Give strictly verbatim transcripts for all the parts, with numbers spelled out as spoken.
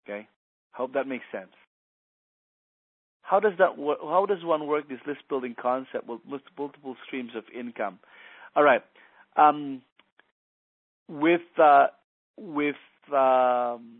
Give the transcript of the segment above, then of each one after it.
Okay? Hope that makes sense. How does that work? How does one work this list building concept with multiple streams of income? All right. Um, with uh, with um,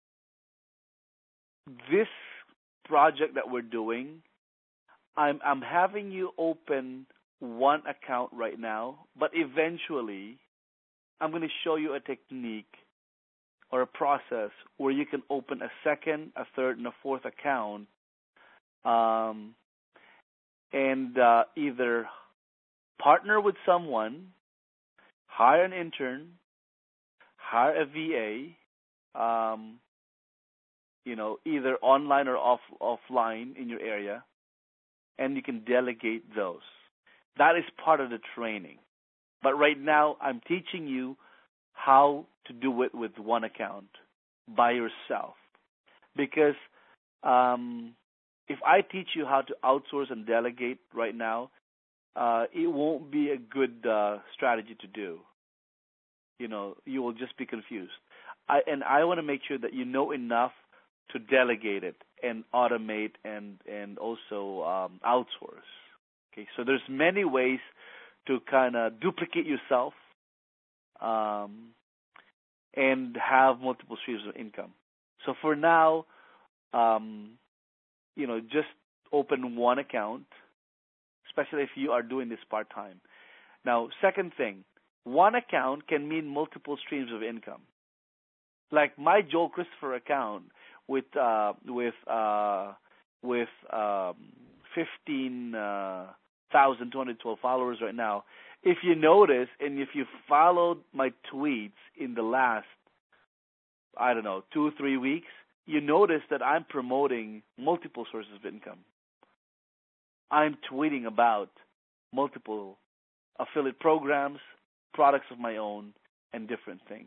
this project that we're doing, I'm I'm having you open one account right now, but eventually I'm going to show you a technique or a process where you can open a second, a third, and a fourth account, um, and uh, either partner with someone, hire an intern, hire a V A, um, you know, either online or off offline in your area, and you can delegate those. That is part of the training. But right now, I'm teaching you how to do it with one account by yourself. Because um, if I teach you how to outsource and delegate right now, uh, it won't be a good uh, strategy to do. You know, you will just be confused. I, and I want to make sure that you know enough to delegate it and automate and and also um, outsource. Okay, so there's many ways to kind of duplicate yourself um, and have multiple streams of income. So for now, um, you know, just open one account, especially if you are doing this part-time. Now, second thing, one account can mean multiple streams of income. Like my Joel Christopher account with uh, with uh, with um, fifteen thousand two hundred twelve followers right now. If you notice, and if you followed my tweets in the last, I don't know, two or three weeks, you notice that I'm promoting multiple sources of income. I'm tweeting about multiple affiliate programs, products of my own, and different things.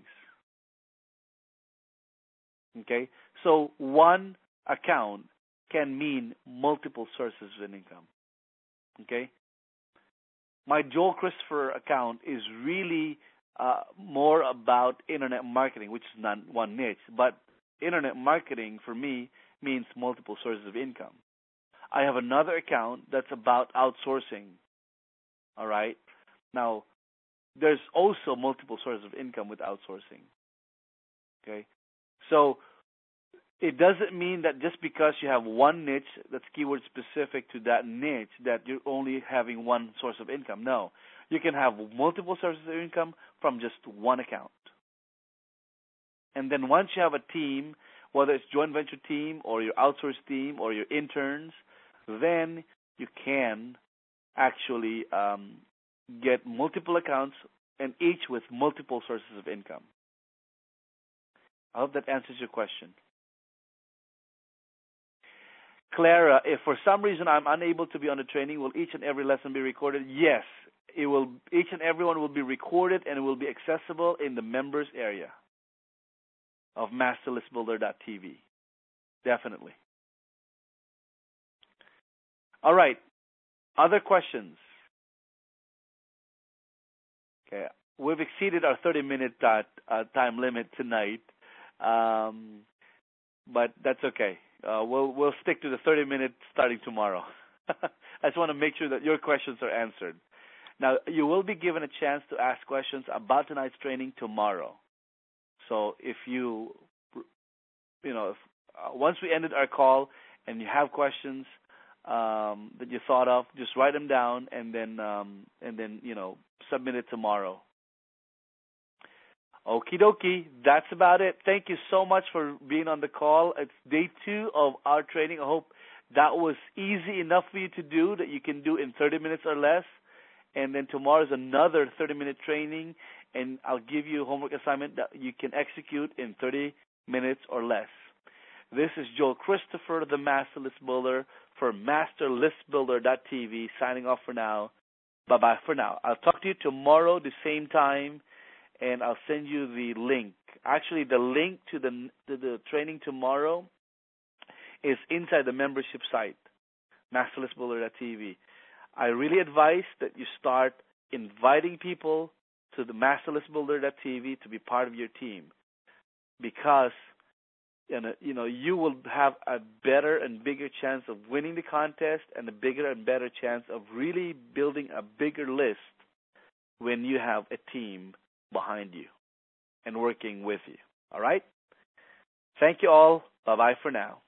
Okay? So one account can mean multiple sources of income. Okay? My Joel Christopher account is really uh, more about internet marketing, which is not one niche, but internet marketing for me means multiple sources of income. I have another account that's about outsourcing. All right? Now, there's also multiple sources of income with outsourcing. Okay? So it doesn't mean that just because you have one niche that's keyword specific to that niche that you're only having one source of income. No. You can have multiple sources of income from just one account. And then once you have a team, whether it's joint venture team or your outsourced team or your interns, then you can actually um, get multiple accounts and each with multiple sources of income. I hope that answers your question. Clara, if for some reason I'm unable to be on the training, will each and every lesson be recorded? Yes, it will. Each and every one will be recorded and it will be accessible in the members area of master list builder dot t v. Definitely. All right. Other questions? Okay. We've exceeded our thirty-minute uh, uh, time limit tonight, um, but that's okay. Uh, we'll we'll stick to the thirty minutes starting tomorrow. I just want to make sure that your questions are answered. Now, you will be given a chance to ask questions about tonight's training tomorrow. So if you, you know, if, uh, once we ended our call and you have questions um, that you thought of, just write them down and then um, and then you know submit it tomorrow. Okie dokie, that's about it. Thank you so much for being on the call. It's day two of our training. I hope that was easy enough for you to do, that you can do in thirty minutes or less. And then tomorrow is another thirty-minute training, and I'll give you a homework assignment that you can execute in thirty minutes or less. This is Joel Christopher, the Master List Builder, for master list builder dot t v, signing off for now. Bye-bye for now. I'll talk to you tomorrow the same time, and I'll send you the link. Actually, the link to the to the training tomorrow is inside the membership site, master list builder dot t v. I really advise that you start inviting people to the master list builder dot t v to be part of your team, because And uh, you know, you will have a better and bigger chance of winning the contest, and a bigger and better chance of really building a bigger list when you have a team behind you and working with you. All right? Thank you all. Bye-bye for now.